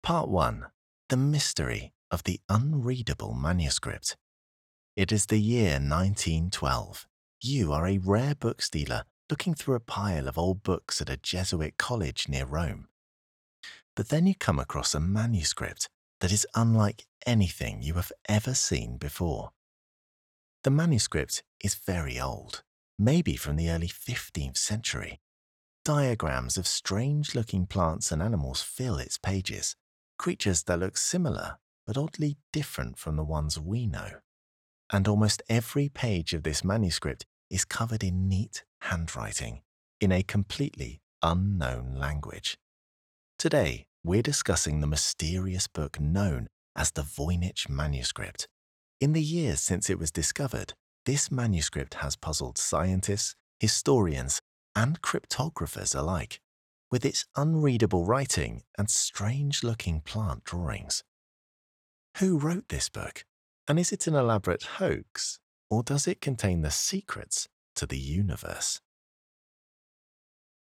Part 1. The Mystery of the Unreadable Manuscript. It is the year 1912. You are a rare book stealer looking through a pile of old books at a Jesuit college near Rome. But then you come across a manuscript that is unlike anything you have ever seen before. The manuscript is very old, maybe from the early 15th century. Diagrams of strange-looking plants and animals fill its pages, creatures that look similar but oddly different from the ones we know. And almost every page of this manuscript is covered in neat handwriting in a completely unknown language. Today, we're discussing the mysterious book known as the Voynich manuscript. In the years since it was discovered, this manuscript has puzzled scientists, historians, and cryptographers alike, with its unreadable writing and strange-looking plant drawings. Who wrote this book? And is it an elaborate hoax, or does it contain the secrets to the universe?